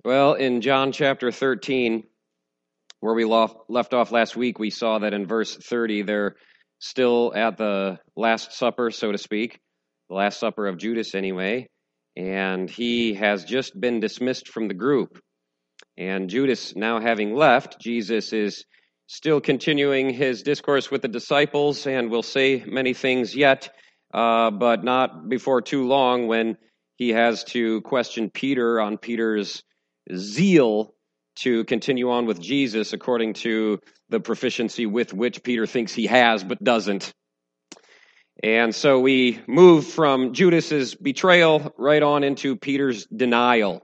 Well, in John chapter 13, where we left off last week, we saw that in verse 30, they're still at the Last Supper, so to speak, the Last Supper of Judas anyway, and he has just been dismissed from the group. And Judas now having left, Jesus is still continuing his discourse with the disciples and will say many things yet, but not before too long when he has to question Peter on Peter's zeal to continue on with Jesus according to the proficiency with which Peter thinks he has but doesn't. And so we move from Judas's betrayal right on into Peter's denial.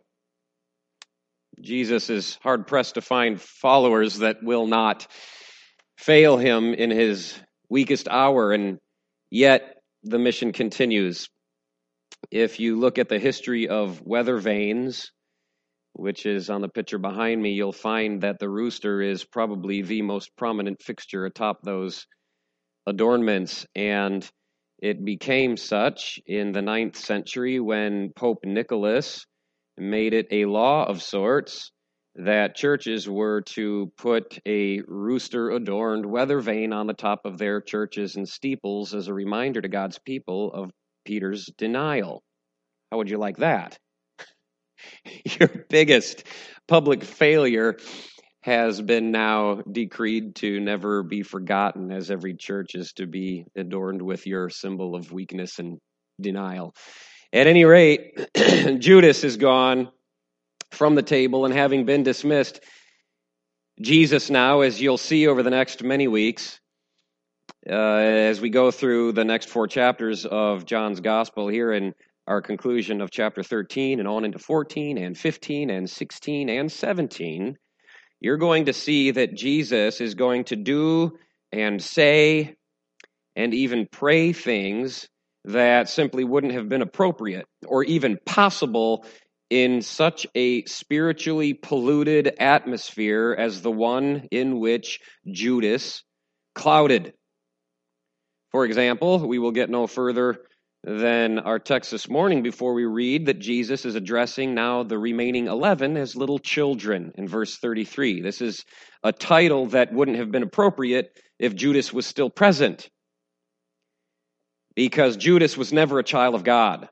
Jesus is hard-pressed to find followers that will not fail him in his weakest hour, and yet the mission continues. If you look at the history of weather vanes, which is on the picture behind me, you'll find that the rooster is probably the most prominent fixture atop those adornments, and it became such in the 9th century when Pope Nicholas made it a law of sorts that churches were to put a rooster-adorned weather vane on the top of their churches and steeples as a reminder to God's people of Peter's denial. How would you like that? Your biggest public failure has been now decreed to never be forgotten, as every church is to be adorned with your symbol of weakness and denial. At any rate, Judas is gone from the table, and having been dismissed, Jesus now, as you'll see over the next many weeks, as we go through the next 4 chapters of John's Gospel here in our conclusion of chapter 13 and on into 14 and 15 and 16 and 17, you're going to see that Jesus is going to do and say and even pray things that simply wouldn't have been appropriate or even possible in such a spiritually polluted atmosphere as the one in which Judas clouded. For example, we will get no further than our text this morning before we read that Jesus is addressing now the remaining 11 as little children in verse 33. This is a title that wouldn't have been appropriate if Judas was still present, because Judas was never a child of God.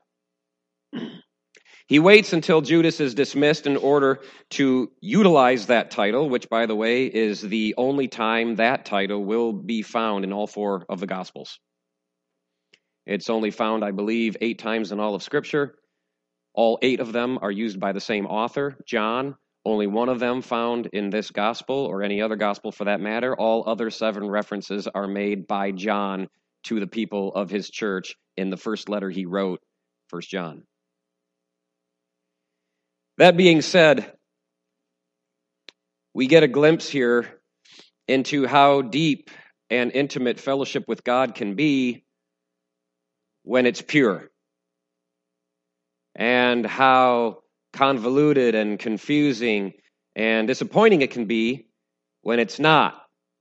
He waits until Judas is dismissed in order to utilize that title, which, by the way, is the only time that title will be found in all 4 of the Gospels. It's only found, I believe, 8 times in all of Scripture. All 8 of them are used by the same author, John. Only one of them found in this Gospel, or any other Gospel for that matter. All other 7 references are made by John to the people of his church in the first letter he wrote, 1 John. That being said, we get a glimpse here into how deep and intimate fellowship with God can be when it's pure, and how convoluted and confusing and disappointing it can be when it's not.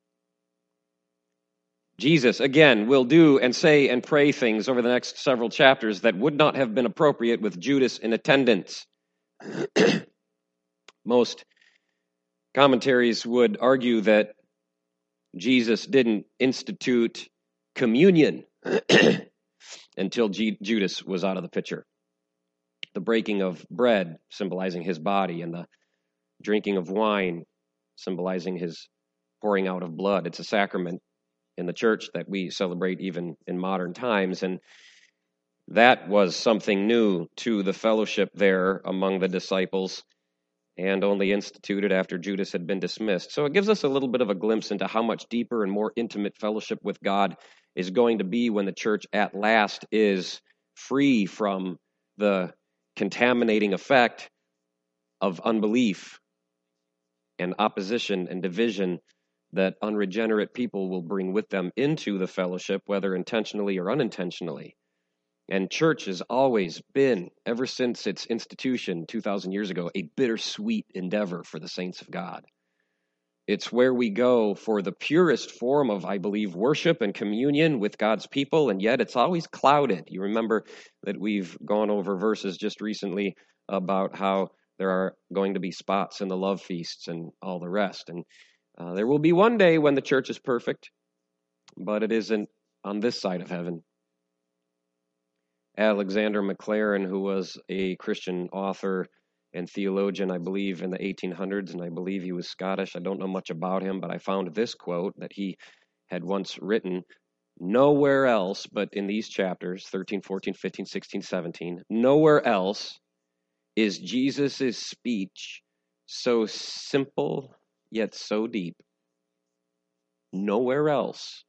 Jesus, again, will do and say and pray things over the next several chapters that would not have been appropriate with Judas in attendance. Most commentaries would argue that Jesus didn't institute communion until Judas was out of the picture. The breaking of bread symbolizing his body, and the drinking of wine symbolizing his pouring out of blood. It's a sacrament in the church that we celebrate even in modern times, and that was something new to the fellowship there among the disciples, and only instituted after Judas had been dismissed. So it gives us a little bit of a glimpse into how much deeper and more intimate fellowship with God is going to be when the church at last is free from the contaminating effect of unbelief and opposition and division that unregenerate people will bring with them into the fellowship, whether intentionally or unintentionally. And church has always been, ever since its institution 2,000 years ago, a bittersweet endeavor for the saints of God. It's where we go for the purest form of, I believe, worship and communion with God's people, and yet it's always clouded. You remember that we've gone over verses just recently about how There are going to be spots in the love feasts and all the rest. And there will be one day when the church is perfect, but it isn't on this side of heaven. Alexander Maclaren, who was a Christian author and theologian, I believe, in the 1800s, and I believe he was Scottish. I don't know much about him, but I found this quote that he had once written: nowhere else but in these chapters, 13, 14, 15, 16, 17, nowhere else is Jesus' speech so simple yet so deep. Nowhere else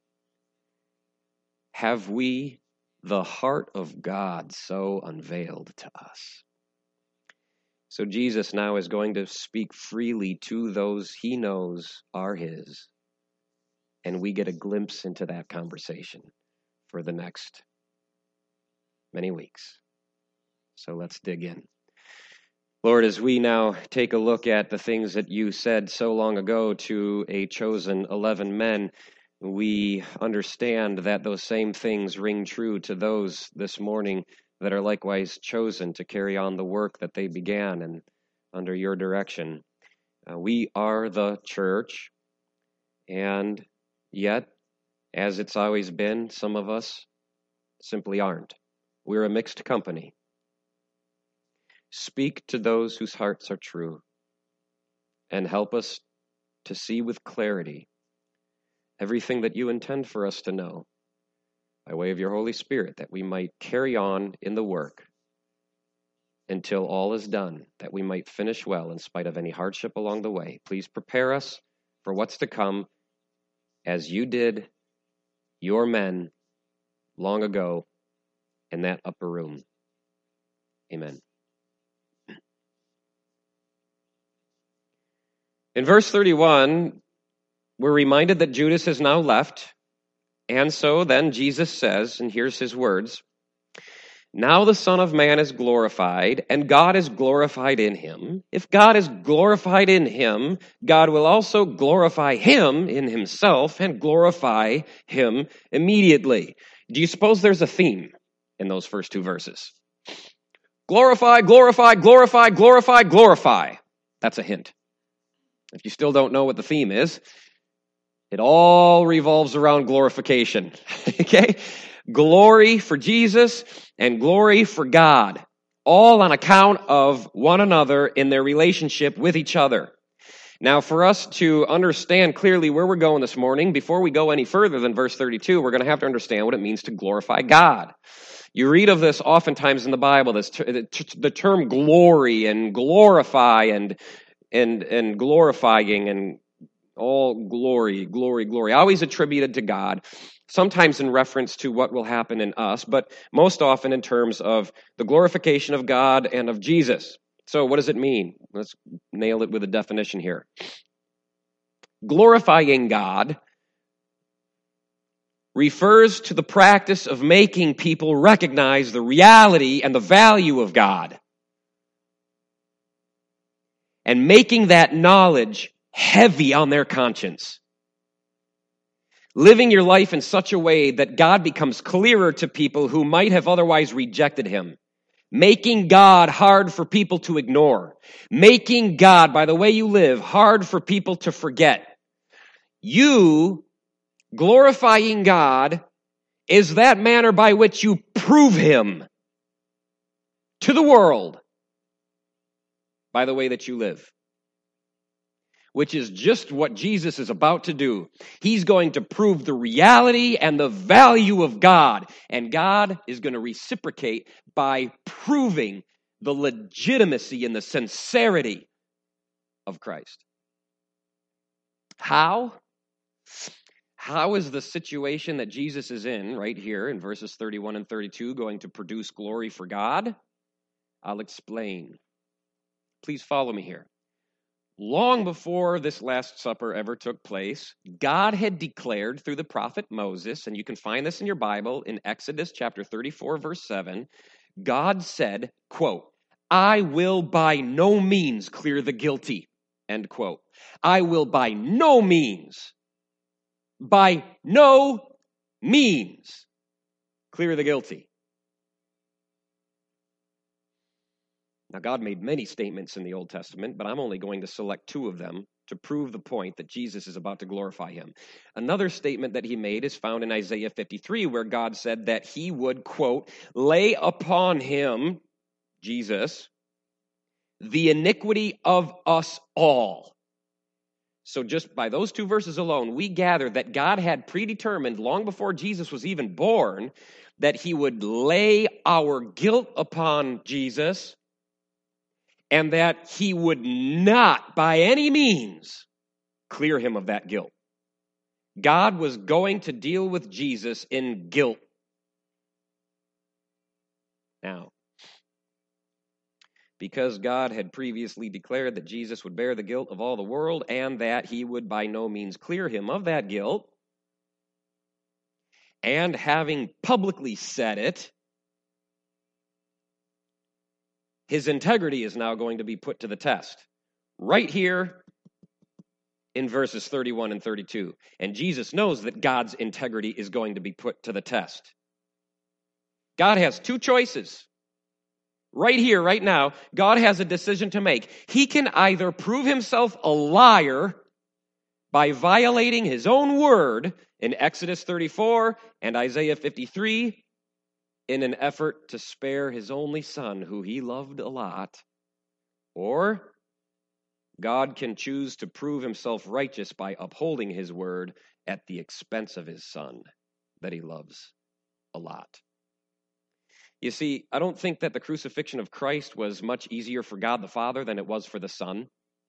have we the heart of God so unveiled to us. So Jesus now is going to speak freely to those he knows are his, and we get a glimpse into that conversation for the next many weeks. So let's dig in. Lord, as we now take a look at the things that you said so long ago to a chosen 11 men, we understand that those same things ring true to those this morning that are likewise chosen to carry on the work that they began and under your direction. We are the church, and yet, as it's always been, some of us simply aren't. We're a mixed company. Speak to those whose hearts are true, and help us to see with clarity everything that you intend for us to know by way of your Holy Spirit, that we might carry on in the work until all is done, that we might finish well in spite of any hardship along the way. Please prepare us for what's to come as you did your men long ago in that upper room. Amen. In verse 31, we're reminded that Judas has now left, and so then Jesus says, and here's his words, now the Son of Man is glorified, and God is glorified in him. If God is glorified in him, God will also glorify him in himself and glorify him immediately. Do you suppose there's a theme in those first two verses? Glorify, glorify, glorify, glorify, glorify. That's a hint. If you still don't know what the theme is, it all revolves around glorification. Okay? Glory for Jesus and glory for God, all on account of one another in their relationship with each other. Now, for us to understand clearly where we're going this morning, before we go any further than verse 32, we're going to have to understand what it means to glorify God. You read of this oftentimes in the Bible, the term glory and glorify and glorifying and all glory, glory, glory, always attributed to God, sometimes in reference to what will happen in us, but most often in terms of the glorification of God and of Jesus. So what does it mean? Let's nail it with a definition here. Glorifying God refers to the practice of making people recognize the reality and the value of God, and making that knowledge heavy on their conscience. Living your life in such a way that God becomes clearer to people who might have otherwise rejected him. Making God hard for people to ignore. Making God, by the way you live, hard for people to forget. You, glorifying God, is that manner by which you prove him to the world by the way that you live. Which is just what Jesus is about to do. He's going to prove the reality and the value of God. And God is going to reciprocate by proving the legitimacy and the sincerity of Christ. How? How is the situation that Jesus is in right here in verses 31 and 32 going to produce glory for God? I'll explain. Please follow me here. Long before this Last Supper ever took place, God had declared through the prophet Moses, and you can find this in your Bible in Exodus chapter 34, verse 7, God said, quote, I will by no means clear the guilty, end quote. I will by no means clear the guilty. Now, God made many statements in the Old Testament, but I'm only going to select two of them to prove the point that Jesus is about to glorify him. Another statement that he made is found in Isaiah 53, where God said that he would, quote, lay upon him, Jesus, the iniquity of us all. So just by those two verses alone, we gather that God had predetermined long before Jesus was even born that he would lay our guilt upon Jesus and that he would not by any means clear him of that guilt. God was going to deal with Jesus in guilt. Now, because God had previously declared that Jesus would bear the guilt of all the world and that he would by no means clear him of that guilt, and having publicly said it, his integrity is now going to be put to the test. Right here in verses 31 and 32. And Jesus knows that God's integrity is going to be put to the test. God has two choices. Right here, right now, God has a decision to make. He can either prove himself a liar by violating his own word in Exodus 34 and Isaiah 53 in an effort to spare his only son, who he loved a lot, or God can choose to prove himself righteous by upholding his word at the expense of his son that he loves a lot. You see, I don't think that the crucifixion of Christ was much easier for God the Father than it was for the Son.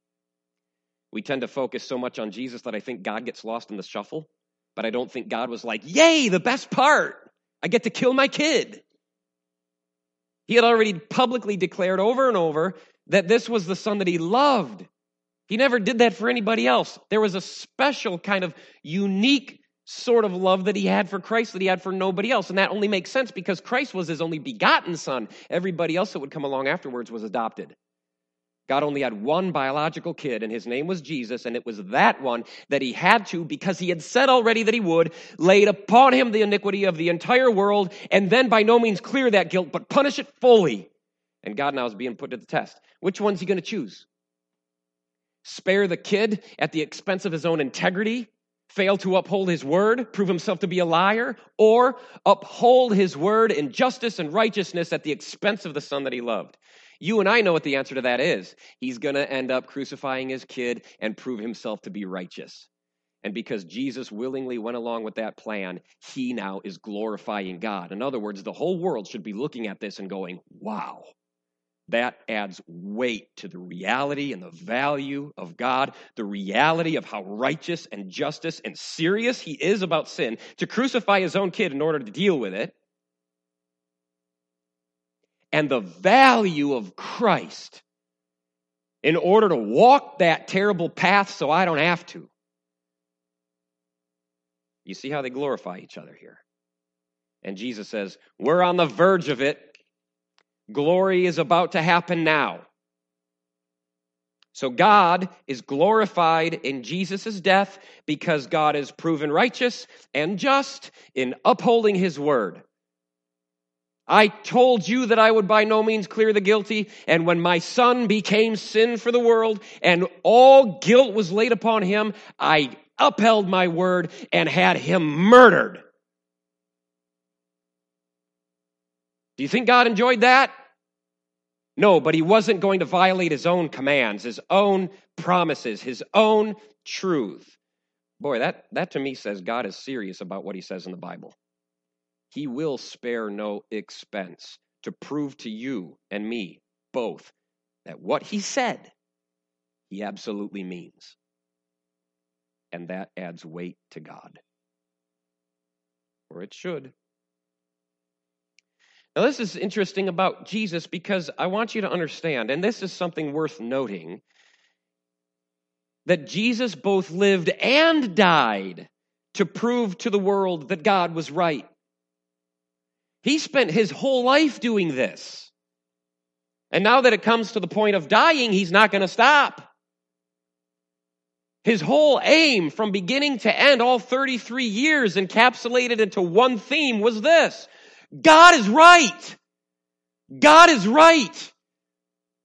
We tend to focus so much on Jesus that I think God gets lost in the shuffle, but I don't think God was like, yay, the best part, I get to kill my kid. He had already publicly declared over and over that this was the Son that he loved. He never did that for anybody else. There was a special kind of unique sort of love that he had for Christ that he had for nobody else. And that only makes sense because Christ was his only begotten son. Everybody else that would come along afterwards was adopted. God only had one biological kid, and his name was Jesus, and it was that one that he had to, because he had said already that he would, laid upon him the iniquity of the entire world, and then by no means clear that guilt, but punish it fully. And God now is being put to the test. Which one's he going to choose? Spare the kid at the expense of his own integrity? Fail to uphold his word, prove himself to be a liar, or uphold his word in justice and righteousness at the expense of the son that he loved? You and I know what the answer to that is. He's going to end up crucifying his kid and prove himself to be righteous. And because Jesus willingly went along with that plan, he now is glorifying God. In other words, the whole world should be looking at this and going, wow. That adds weight to the reality and the value of God, the reality of how righteous and justice and serious he is about sin, to crucify his own kid in order to deal with it, and the value of Christ in order to walk that terrible path so I don't have to. You see how they glorify each other here. And Jesus says, we're on the verge of it. Glory is about to happen now. So God is glorified in Jesus' death because God is proven righteous and just in upholding his word. I told you that I would by no means clear the guilty, and when my son became sin for the world and all guilt was laid upon him, I upheld my word and had him murdered. Do you think God enjoyed that? No, but he wasn't going to violate his own commands, his own promises, his own truth. Boy, that to me says God is serious about what he says in the Bible. He will spare no expense to prove to you and me both that what he said, he absolutely means. And that adds weight to God. Or it should. Now, this is interesting about Jesus because I want you to understand, and this is something worth noting, that Jesus both lived and died to prove to the world that God was right. He spent his whole life doing this. And now that it comes to the point of dying, he's not going to stop. His whole aim from beginning to end, all 33 years encapsulated into one theme, was this: God is right. God is right.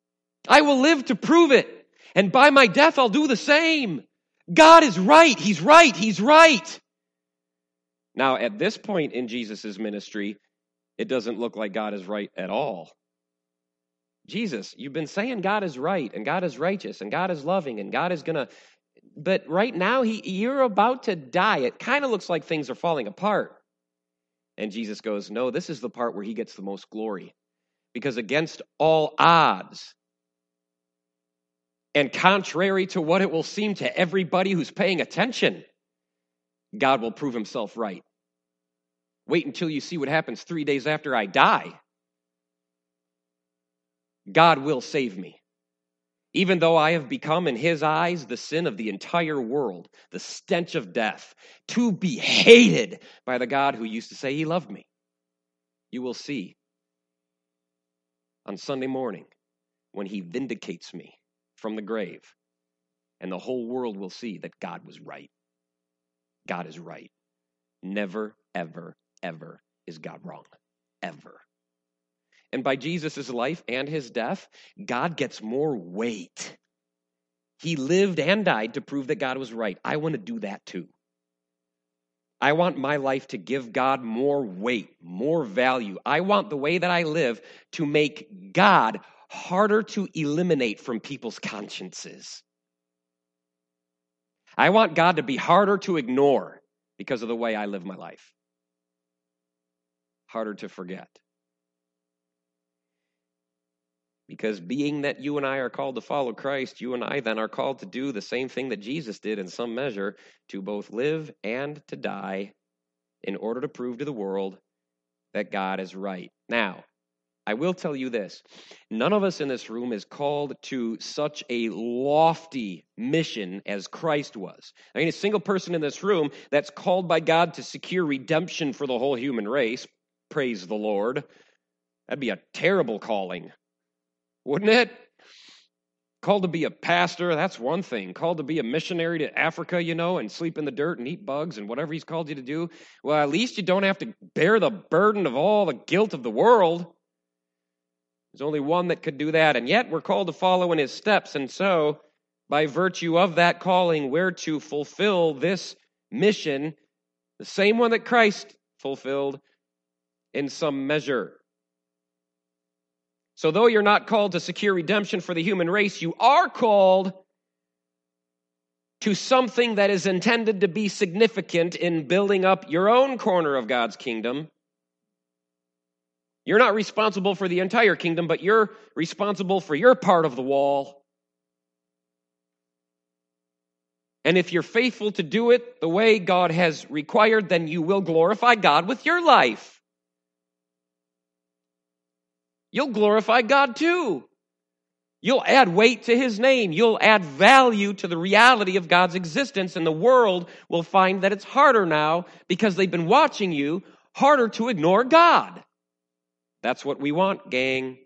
I will live to prove it. And by my death, I'll do the same. God is right. He's right. He's right. Now, at this point in Jesus' ministry, it doesn't look like God is right at all. Jesus, you've been saying God is right, and God is righteous, and God is loving, and God is going to... But right now, you're about to die. It kind of looks like things are falling apart. And Jesus goes, no, this is the part where he gets the most glory. Because against all odds, and contrary to what it will seem to everybody who's paying attention, God will prove himself right. Wait until you see what happens 3 days after I die. God will save me. Even though I have become in his eyes the sin of the entire world, the stench of death, to be hated by the God who used to say he loved me. You will see on Sunday morning when he vindicates me from the grave, and the whole world will see that God was right. God is right. Never, ever, ever is God wrong. Ever. And by Jesus' life and his death, God gets more weight. He lived and died to prove that God was right. I want to do that too. I want my life to give God more weight, more value. I want the way that I live to make God harder to eliminate from people's consciences. I want God to be harder to ignore because of the way I live my life. Harder to forget. Because being that you and I are called to follow Christ, you and I then are called to do the same thing that Jesus did in some measure, to both live and to die in order to prove to the world that God is right. Now, I will tell you this. None of us in this room is called to such a lofty mission as Christ was. I mean, a single person in this room that's called by God to secure redemption for the whole human race, praise the Lord, that'd be a terrible calling, wouldn't it? Called to be a pastor, that's one thing. Called to be a missionary to Africa, and sleep in the dirt and eat bugs and whatever he's called you to do. Well, at least you don't have to bear the burden of all the guilt of the world. There's only one that could do that, and yet we're called to follow in his steps. And so, by virtue of that calling, we're to fulfill this mission, the same one that Christ fulfilled, in some measure. So though you're not called to secure redemption for the human race, you are called to something that is intended to be significant in building up your own corner of God's kingdom. You're not responsible for the entire kingdom, but you're responsible for your part of the wall. And if you're faithful to do it the way God has required, then you will glorify God with your life. You'll glorify God too. You'll add weight to his name. You'll add value to the reality of God's existence, and the world will find that it's harder now because they've been watching you, harder to ignore God. That's what we want, gang.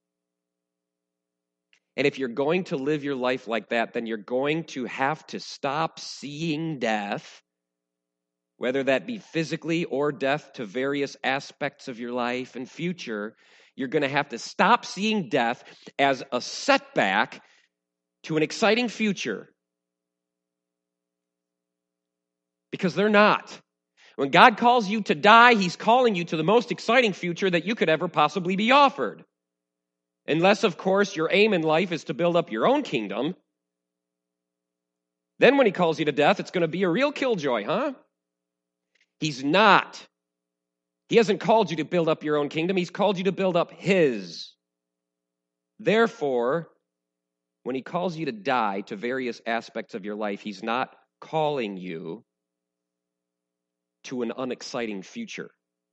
And if you're going to live your life like that, then you're going to have to stop seeing death, whether that be physically or death to various aspects of your life and future. You're going to have to stop seeing death as a setback to an exciting future. Because they're not. When God calls you to die, he's calling you to the most exciting future that you could ever possibly be offered. Unless, of course, your aim in life is to build up your own kingdom. Then when he calls you to death, it's going to be a real killjoy, huh? He's not. He hasn't called you to build up your own kingdom. He's called you to build up his. Therefore, when he calls you to die to various aspects of your life, he's not calling you to an unexciting future.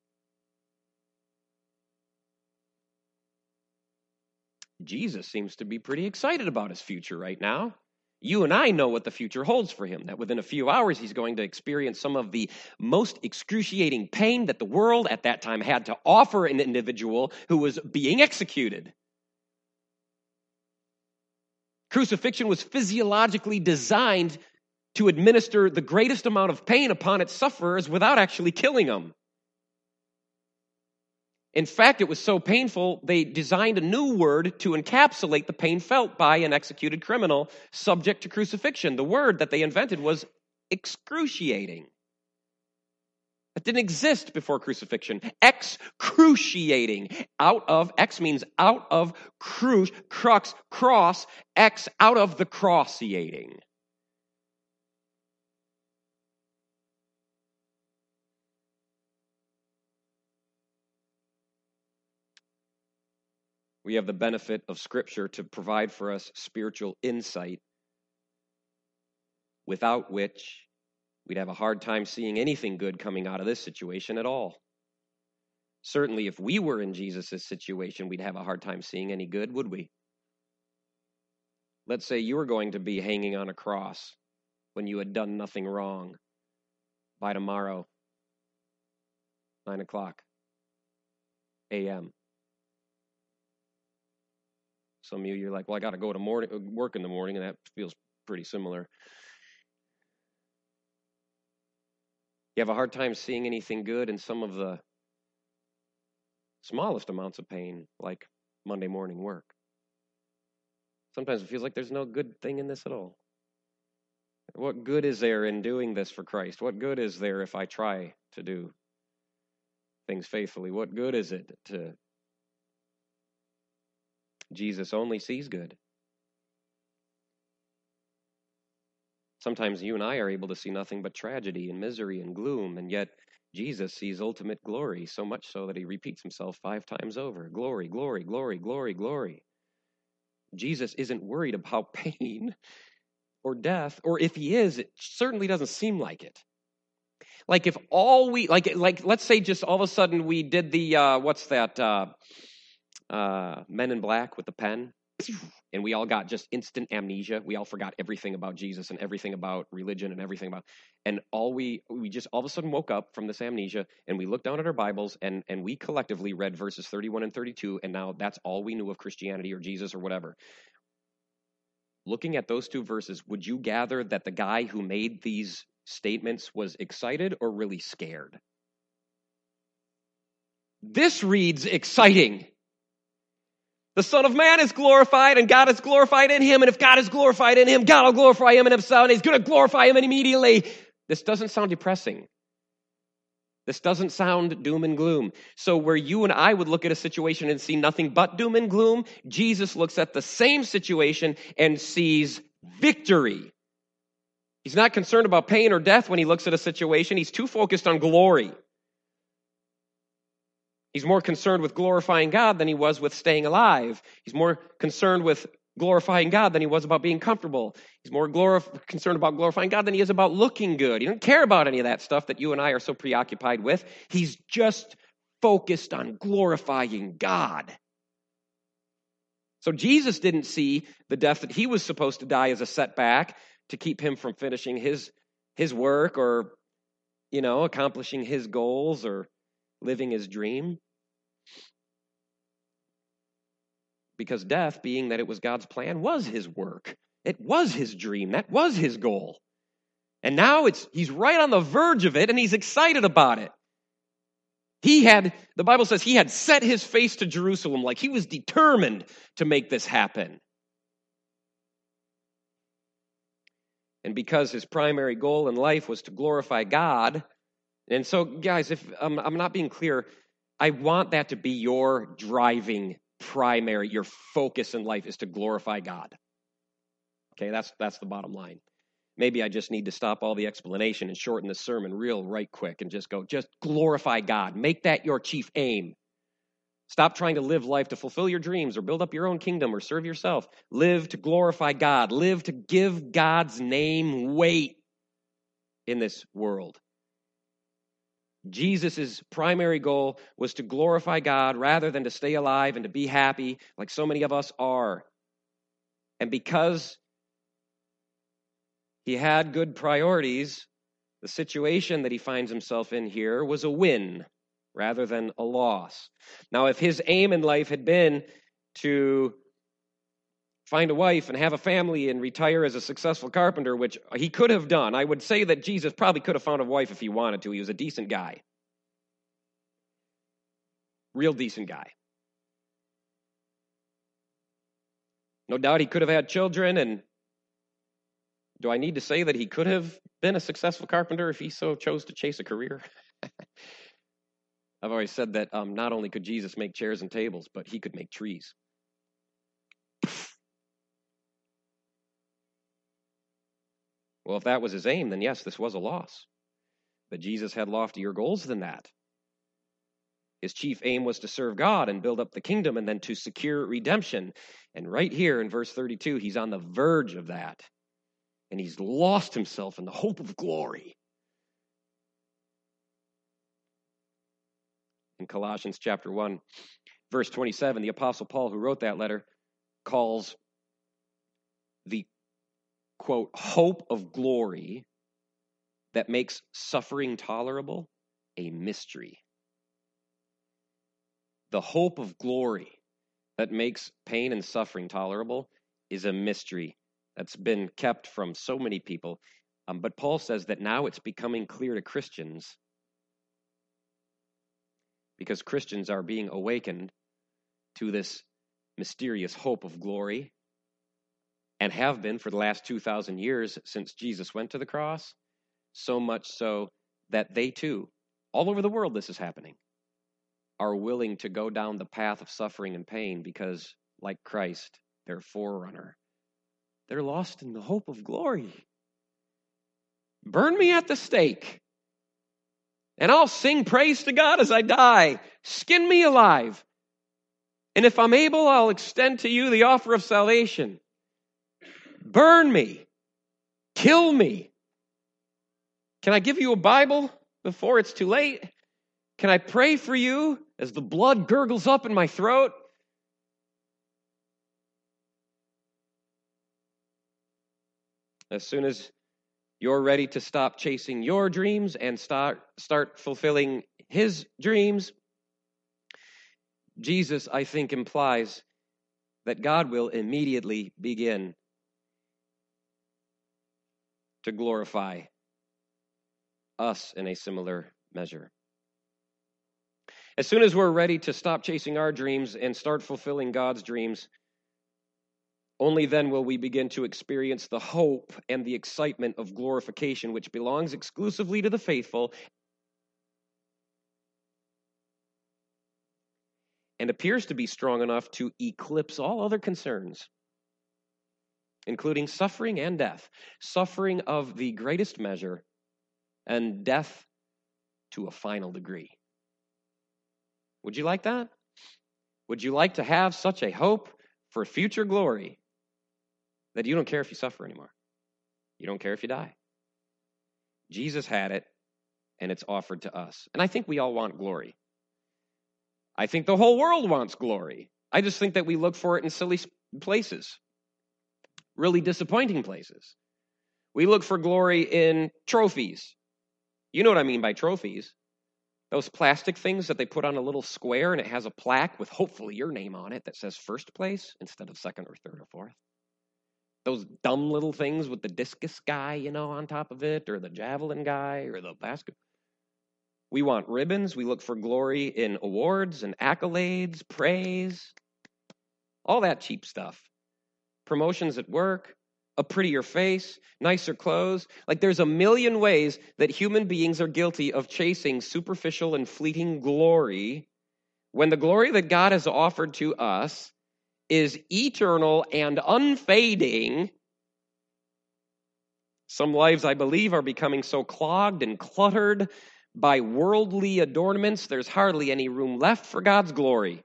Jesus seems to be pretty excited about his future right now. You and I know what the future holds for him, that within a few hours he's going to experience some of the most excruciating pain that the world at that time had to offer an individual who was being executed. Crucifixion was physiologically designed to administer the greatest amount of pain upon its sufferers without actually killing them. In fact, it was so painful, they designed a new word to encapsulate the pain felt by an executed criminal subject to crucifixion. The word that they invented was excruciating. It didn't exist before crucifixion. Excruciating. X means out of, crux, cross, X, out of the crossiating. We have the benefit of Scripture to provide for us spiritual insight, without which we'd have a hard time seeing anything good coming out of this situation at all. Certainly, if we were in Jesus' situation, we'd have a hard time seeing any good, would we? Let's say you were going to be hanging on a cross when you had done nothing wrong by tomorrow, 9 o'clock a.m. Some of you're like, well, I got to go to work in the morning, and that feels pretty similar. You have a hard time seeing anything good in some of the smallest amounts of pain, like Monday morning work. Sometimes it feels like there's no good thing in this at all. What good is there in doing this for Christ? What good is there if I try to do things faithfully? What good is it to... Jesus only sees good. Sometimes you and I are able to see nothing but tragedy and misery and gloom, and yet Jesus sees ultimate glory, so much so that he repeats himself 5 times over. Glory, glory, glory, glory, glory. Jesus isn't worried about pain or death, or if he is, it certainly doesn't seem like it. Like if all we, like let's say just all of a sudden we did the, Men in Black with the pen, and we all got just instant amnesia. We all forgot everything about Jesus and everything about religion and everything about, and we just all of a sudden woke up from this amnesia, and we looked down at our Bibles, and we collectively read verses 31 and 32, and now that's all we knew of Christianity or Jesus or whatever. Looking at those 2 verses, would you gather that the guy who made these statements was excited or really scared? This reads exciting. The Son of Man is glorified, and God is glorified in him. And if God is glorified in him, God will glorify him in himself, and he's going to glorify him immediately. This doesn't sound depressing. This doesn't sound doom and gloom. So where you and I would look at a situation and see nothing but doom and gloom, Jesus looks at the same situation and sees victory. He's not concerned about pain or death when he looks at a situation. He's too focused on glory. He's more concerned with glorifying God than he was with staying alive. He's more concerned with glorifying God than he was about being comfortable. He's more concerned about glorifying God than he is about looking good. He doesn't care about any of that stuff that you and I are so preoccupied with. He's just focused on glorifying God. So Jesus didn't see the death that he was supposed to die as a setback to keep him from finishing his work or, accomplishing his goals or living his dream. Because death, being that it was God's plan, was his work. It was his dream. That was his goal. And now he's right on the verge of it, and he's excited about it. The Bible says he had set his face to Jerusalem, like he was determined to make this happen. And because his primary goal in life was to glorify God, and so, guys, if I'm not being clear, I want that to be your driving primary, your focus in life is to glorify God. Okay, that's the bottom line. Maybe I just need to stop all the explanation and shorten the sermon right quick and just glorify God. Make that your chief aim. Stop trying to live life to fulfill your dreams or build up your own kingdom or serve yourself. Live to glorify God. Live to give God's name weight in this world. Jesus' primary goal was to glorify God rather than to stay alive and to be happy like so many of us are. And because he had good priorities, the situation that he finds himself in here was a win rather than a loss. Now, if his aim in life had been to find a wife and have a family and retire as a successful carpenter, which he could have done, I would say that Jesus probably could have found a wife if he wanted to. He was a decent guy. Real decent guy. No doubt he could have had children, and do I need to say that he could have been a successful carpenter if he so chose to chase a career? I've always said that not only could Jesus make chairs and tables, but he could make trees. Well, if that was his aim, then yes, this was a loss. But Jesus had loftier goals than that. His chief aim was to serve God and build up the kingdom and then to secure redemption. And right here in verse 32, he's on the verge of that. And he's lost himself in the hope of glory. In Colossians chapter 1, verse 27, the Apostle Paul, who wrote that letter, calls the, quote, hope of glory that makes suffering tolerable a mystery. The hope of glory that makes pain and suffering tolerable is a mystery that's been kept from so many people. But Paul says that now it's becoming clear to Christians because Christians are being awakened to this mysterious hope of glory and have been for the last 2,000 years since Jesus went to the cross, so much so that they too, all over the world this is happening, are willing to go down the path of suffering and pain because, like Christ, their forerunner, they're lost in the hope of glory. Burn me at the stake, and I'll sing praise to God as I die. Skin me alive. And if I'm able, I'll extend to you the offer of salvation. Burn me. Kill me. Can I give you a Bible before it's too late? Can I pray for you as the blood gurgles up in my throat? As soon as you're ready to stop chasing your dreams and start fulfilling his dreams, Jesus, I think, implies that God will immediately begin to glorify us in a similar measure. As soon as we're ready to stop chasing our dreams and start fulfilling God's dreams, only then will we begin to experience the hope and the excitement of glorification, which belongs exclusively to the faithful and appears to be strong enough to eclipse all other concerns, including suffering and death. Suffering of the greatest measure and death to a final degree. Would you like that? Would you like to have such a hope for future glory that you don't care if you suffer anymore? You don't care if you die. Jesus had it, and it's offered to us. And I think we all want glory. I think the whole world wants glory. I just think that we look for it in silly places, really disappointing places. We look for glory in trophies. You know what I mean by trophies. Those plastic things that they put on a little square and it has a plaque with hopefully your name on it that says first place instead of second or third or fourth. Those dumb little things with the discus guy, on top of it, or the javelin guy, or the basket. We want ribbons. We look for glory in awards and accolades, praise, all that cheap stuff. Promotions at work, a prettier face, nicer clothes. Like there's a million ways that human beings are guilty of chasing superficial and fleeting glory when the glory that God has offered to us is eternal and unfading. Some lives, I believe, are becoming so clogged and cluttered by worldly adornments, there's hardly any room left for God's glory.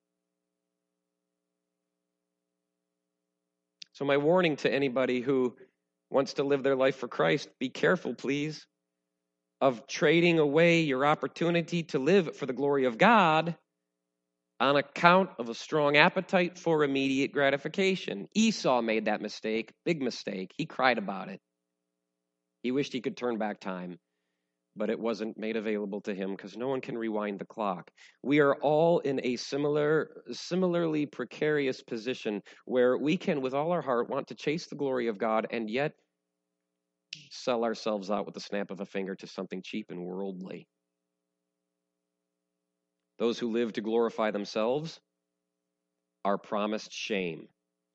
So my warning to anybody who wants to live their life for Christ, be careful, please, of trading away your opportunity to live for the glory of God on account of a strong appetite for immediate gratification. Esau made that mistake, big mistake. He cried about it. He wished he could turn back time, but it wasn't made available to him because no one can rewind the clock. We are all in a similarly precarious position where we can, with all our heart, want to chase the glory of God and yet sell ourselves out with the snap of a finger to something cheap and worldly. Those who live to glorify themselves are promised shame.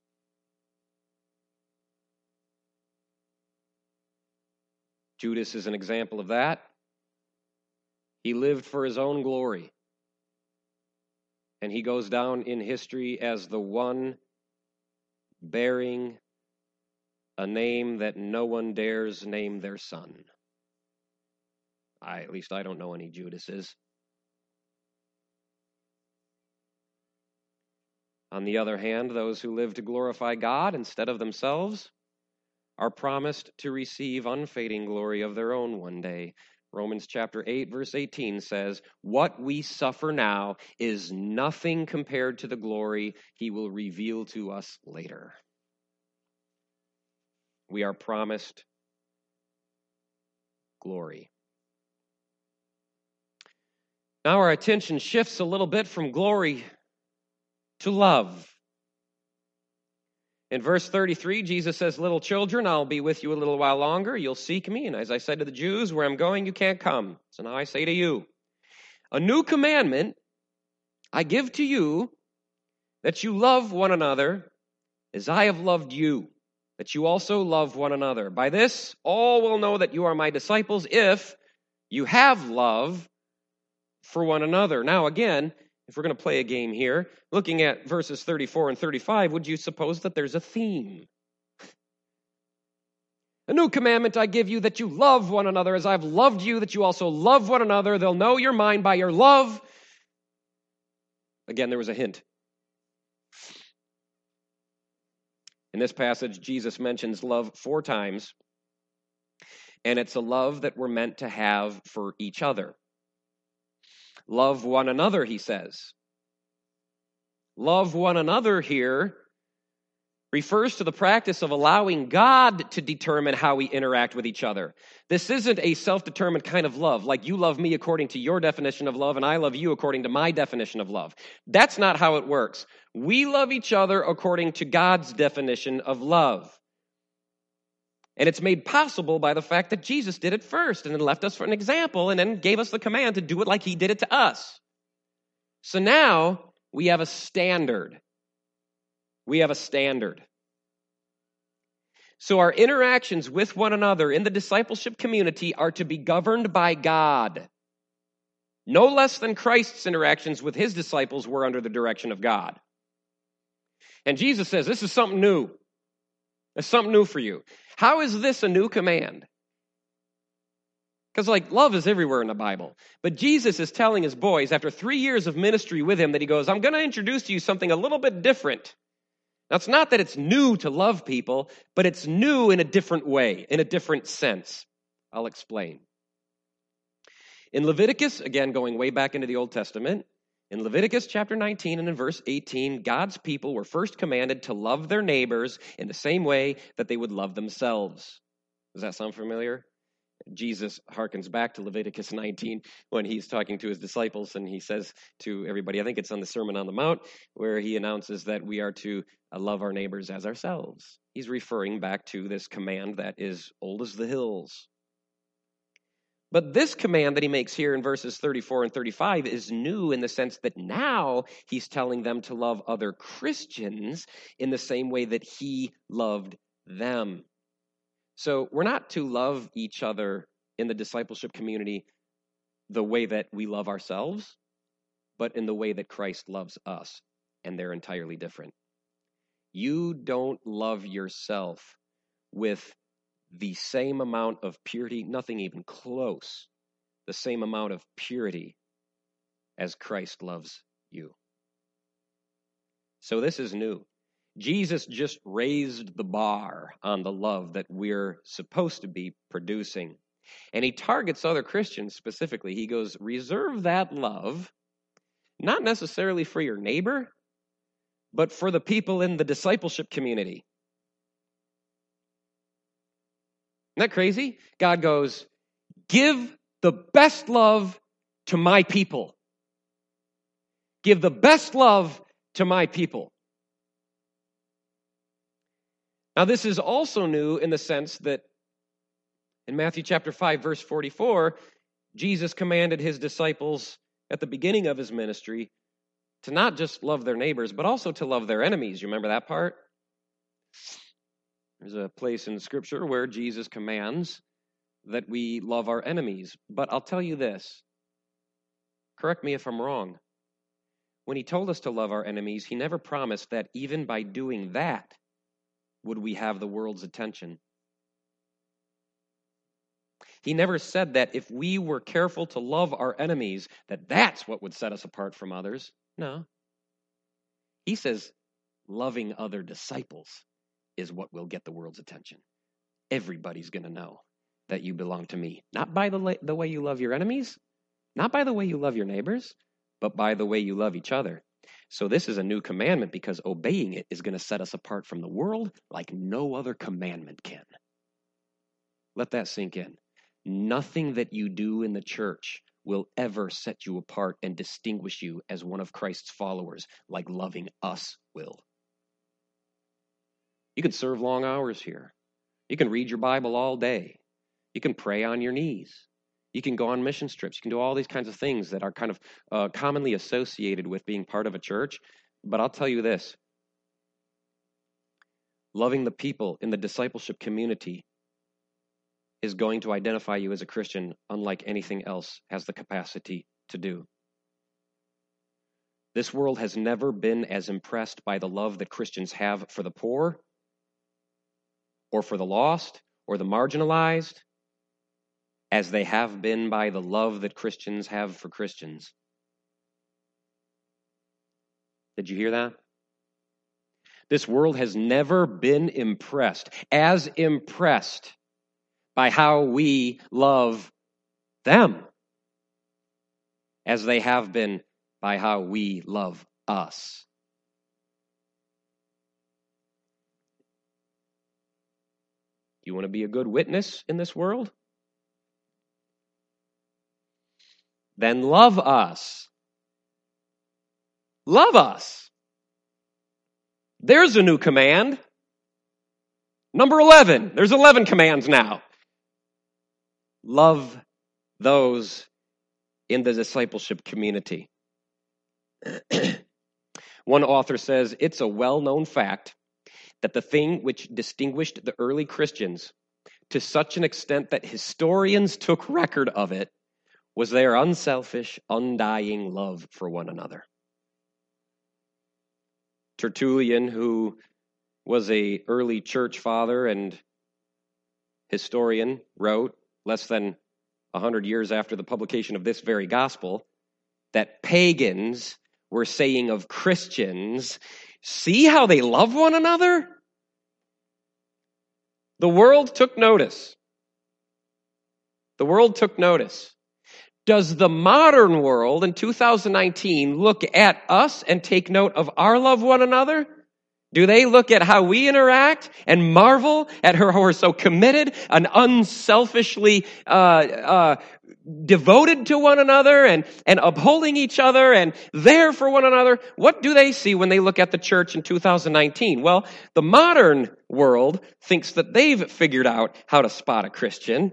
Judas is an example of that. He lived for his own glory. And he goes down in history as the one bearing a name that no one dares name their son. At least I don't know any Judases. On the other hand, those who live to glorify God instead of themselves are promised to receive unfading glory of their own one day. Romans chapter 8, verse 18 says, "What we suffer now is nothing compared to the glory he will reveal to us later." We are promised glory. Now our attention shifts a little bit from glory to love. In verse 33, Jesus says, "Little children, I'll be with you a little while longer. You'll seek me. And as I said to the Jews, where I'm going, you can't come. So now I say to you, a new commandment I give to you, that you love one another as I have loved you, that you also love one another. By this, all will know that you are my disciples if you have love for one another." Now again, if we're going to play a game here, looking at verses 34 and 35, would you suppose that there's a theme? A new commandment I give you, that you love one another as I've loved you, that you also love one another. They'll know you're mine by your love. Again, there was a hint. In this passage, Jesus mentions love 4 times, and it's a love that we're meant to have for each other. Love one another, he says. Love one another here refers to the practice of allowing God to determine how we interact with each other. This isn't a self-determined kind of love, like you love me according to your definition of love and I love you according to my definition of love. That's not how it works. We love each other according to God's definition of love. And it's made possible by the fact that Jesus did it first and then left us for an example and then gave us the command to do it like he did it to us. So now we have a standard. We have a standard. So our interactions with one another in the discipleship community are to be governed by God. No less than Christ's interactions with his disciples were under the direction of God. And Jesus says, this is something new. It's something new for you. How is this a new command? Because love is everywhere in the Bible. But Jesus is telling his boys, after 3 years of ministry with him, that he goes, I'm going to introduce to you something a little bit different. Now, it's not that it's new to love people, but it's new in a different way, in a different sense. I'll explain. In Leviticus, again, going way back into the Old Testament, in Leviticus chapter 19 and in verse 18, God's people were first commanded to love their neighbors in the same way that they would love themselves. Does that sound familiar? Jesus harkens back to Leviticus 19 when he's talking to his disciples and he says to everybody, I think it's on the Sermon on the Mount, where he announces that we are to love our neighbors as ourselves. He's referring back to this command that is old as the hills. But this command that he makes here in verses 34 and 35 is new in the sense that now he's telling them to love other Christians in the same way that he loved them. So we're not to love each other in the discipleship community the way that we love ourselves, but in the way that Christ loves us, and they're entirely different. You don't love yourself with the same amount of purity, nothing even close, the same amount of purity as Christ loves you. So this is new. Jesus just raised the bar on the love that we're supposed to be producing. And he targets other Christians specifically. He goes, reserve that love, not necessarily for your neighbor, but for the people in the discipleship community. Isn't that crazy? God goes, give the best love to my people. Give the best love to my people. Now, this is also new in the sense that in Matthew chapter 5, verse 44, Jesus commanded his disciples at the beginning of his ministry to not just love their neighbors, but also to love their enemies. You remember that part? There's a place in Scripture where Jesus commands that we love our enemies. But I'll tell you this, correct me if I'm wrong. When he told us to love our enemies, he never promised that even by doing that would we have the world's attention. He never said that if we were careful to love our enemies, that that's what would set us apart from others. No. He says loving other disciples is what will get the world's attention. Everybody's going to know that you belong to me. Not by the way you love your enemies, not by the way you love your neighbors, but by the way you love each other. So this is a new commandment because obeying it is going to set us apart from the world like no other commandment can. Let that sink in. Nothing that you do in the church will ever set you apart and distinguish you as one of Christ's followers like loving us will. You can serve long hours here. You can read your Bible all day. You can pray on your knees. You can go on mission trips. You can do all these kinds of things that are kind of commonly associated with being part of a church. But I'll tell you this. Loving the people in the discipleship community is going to identify you as a Christian unlike anything else has the capacity to do. This world has never been as impressed by the love that Christians have for the poor or for the lost or the marginalized as they have been by the love that Christians have for Christians. Did you hear that? This world has never been as impressed by how we love them as they have been by how we love us. You want to be a good witness in this world? Then love us. Love us. There's a new command. Number 11. There's 11 commands now. Love those in the discipleship community. One author says, it's a well-known fact that the thing which distinguished the early Christians to such an extent that historians took record of it was their unselfish, undying love for one another. Tertullian, who was an early church father and historian, wrote, less than 100 years after the publication of this very gospel, that pagans were saying of Christians, see how they love one another? The world took notice. The world took notice. Does the modern world in 2019 look at us and take note of our love one another? Do they look at how we interact and marvel at how we're so committed and unselfishly devoted to one another and upholding each other and there for one another? What do they see when they look at the church in 2019? Well, the modern world thinks that they've figured out how to spot a Christian.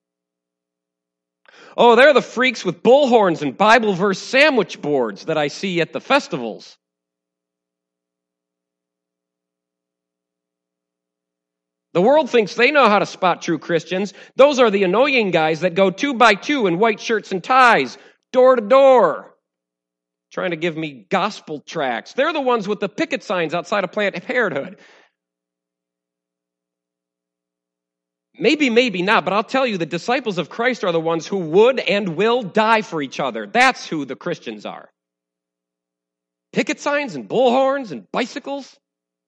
Oh, they're the freaks with bullhorns and Bible verse sandwich boards that I see at the festivals. The world thinks they know how to spot true Christians. Those are the annoying guys that go 2 by 2 in white shirts and ties, door to door, trying to give me gospel tracts. They're the ones with the picket signs outside of Planned Parenthood. Maybe not, but I'll tell you, the disciples of Christ are the ones who would and will die for each other. That's who the Christians are. Picket signs and bullhorns and bicycles.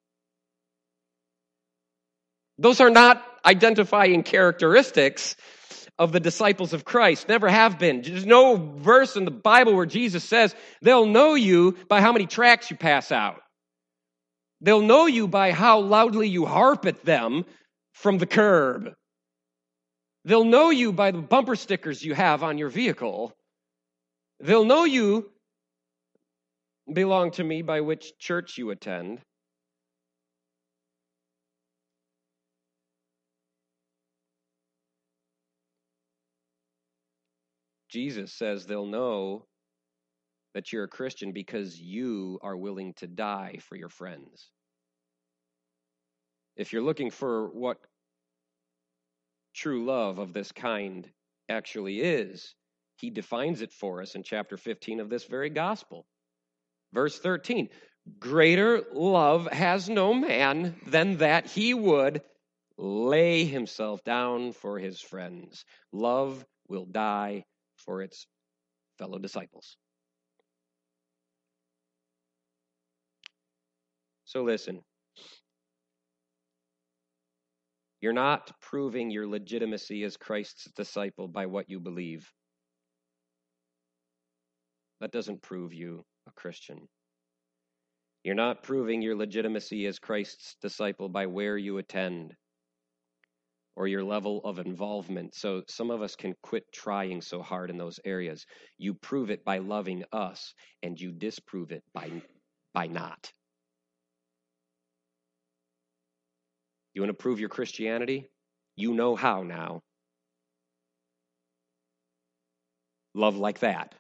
Those are not identifying characteristics of the disciples of Christ. Never have been. There's no verse in the Bible where Jesus says, they'll know you by how many tracts you pass out. They'll know you by how loudly you harp at them from the curb. They'll know you by the bumper stickers you have on your vehicle. They'll know you belong to me by which church you attend. Jesus says they'll know that you're a Christian because you are willing to die for your friends. If you're looking for what true love of this kind actually is, he defines it for us in chapter 15 of this very gospel. Verse 13, greater love has no man than that he would lay himself down for his friends. Love will die for its fellow disciples. So listen, you're not proving your legitimacy as Christ's disciple by what you believe. That doesn't prove you a Christian. You're not proving your legitimacy as Christ's disciple by where you attend or your level of involvement. So some of us can quit trying so hard in those areas. You prove it by loving us, and you disprove it by not. You want to prove your Christianity? You know how now. Love like that.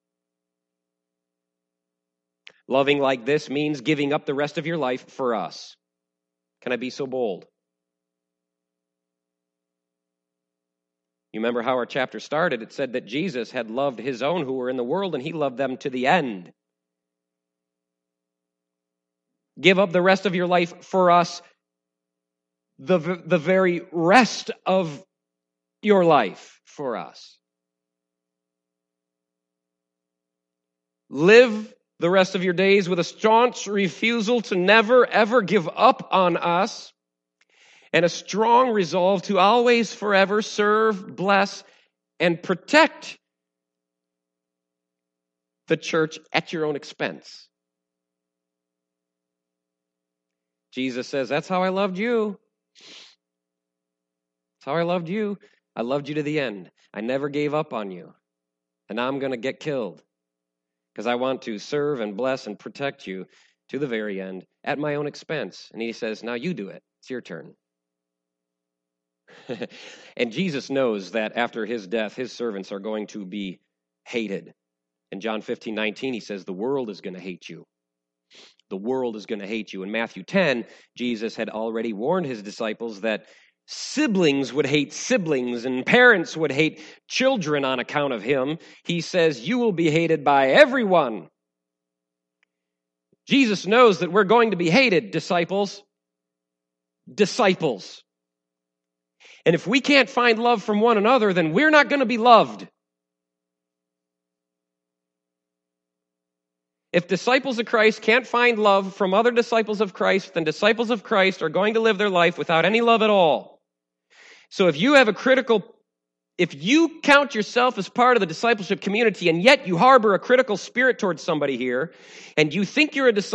Loving like this means giving up the rest of your life for us. Can I be so bold? You remember how our chapter started? It said that Jesus had loved his own who were in the world, and he loved them to the end. Give up the rest of your life for us, the very rest of your life for us. Live the rest of your days with a staunch refusal to never, ever give up on us, and a strong resolve to always, forever serve, bless, and protect the church at your own expense. Jesus says, that's how I loved you. That's how I loved you. I loved you to the end. I never gave up on you. And now I'm going to get killed because I want to serve and bless and protect you to the very end at my own expense. And he says, now you do it. It's your turn. And Jesus knows that after his death, his servants are going to be hated. In John 15:19, he says, the world is going to hate you. The world is going to hate you. In Matthew 10, Jesus had already warned his disciples that siblings would hate siblings and parents would hate children on account of him. He says, you will be hated by everyone. Jesus knows that we're going to be hated, disciples. Disciples. And if we can't find love from one another, then we're not going to be loved. If disciples of Christ can't find love from other disciples of Christ, then disciples of Christ are going to live their life without any love at all. So if you count yourself as part of the discipleship community and yet you harbor a critical spirit towards somebody here, and you think you're a disciple